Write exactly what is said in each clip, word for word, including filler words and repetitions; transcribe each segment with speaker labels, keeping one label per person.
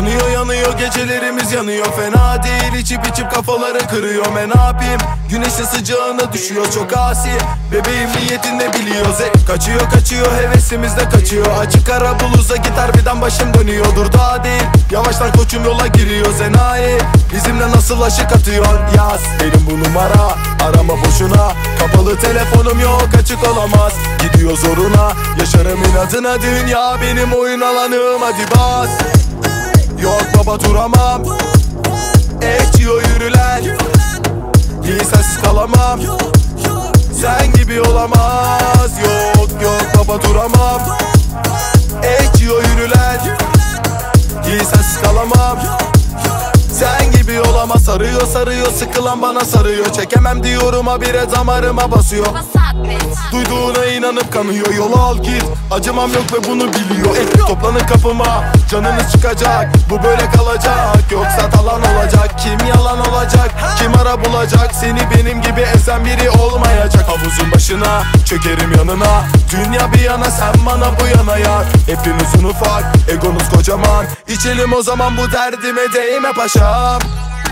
Speaker 1: Yanıyor yanıyor gecelerimiz yanıyor, fena değil, içip içip kafaları kırıyor. Ben ne yapayım, güneşin sıcağına düşüyor, çok asi. Bebeğim niyetin ne biliyoruz, e, kaçıyor kaçıyor hevesimiz de kaçıyor. Açık ara bluza gitar birden başım dönüyor. Dur daha değil, yavaştan koçum yola giriyor. Enayi bizimle nasıl aşık atıyor, yaz benim bu numara, arama boşuna. Kapalı telefonum yok, açık olamaz, gidiyor zoruna. Yaşarım inadına, dünya benim oyun alanım, hadi bas. Yok baba duramam, ekçiyor yürülen, iyi sensiz kalamam, sen gibi olamaz. Yok yok baba duramam, ekçiyor yürülen, iyi sensiz kalamam, sen gibi olamaz. Sarıyor sarıyor sıkılan bana sarıyor, çekemem diyorum habire damarıma basıyor. Duyduğuna inanıp kanıyor, yolu al git, acımam yok ve bunu biliyor. E, toplanın kapıma, canınız çıkacak, bu böyle kalacak. Yoksa talan olacak, kim yalan olacak, kim ara bulacak. Seni benim gibi esen biri olmayacak. Havuzun başına çökerim yanına, dünya bir yana sen bana bu yana yar. Hepinizin ufak, egonuz kocaman, İçelim o zaman bu derdime değme paşam.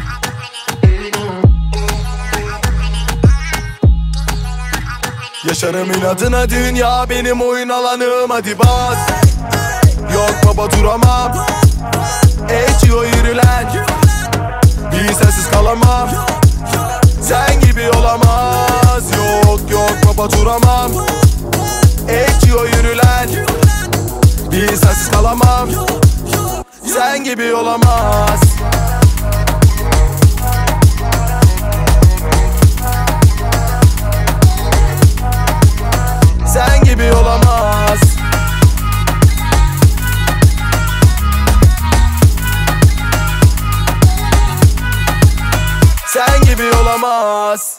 Speaker 1: Yaşarım inadına, dünya benim oyun alanım, hadi bas. Yok baba duramam, ekçiyor yürülen, bir sensiz kalamam, sen gibi olamaz. Yok yok baba duramam, ekçiyor yürülen, bir sensiz kalamam, sen gibi olamaz. Sen gibi olamaz. Sen gibi olamaz.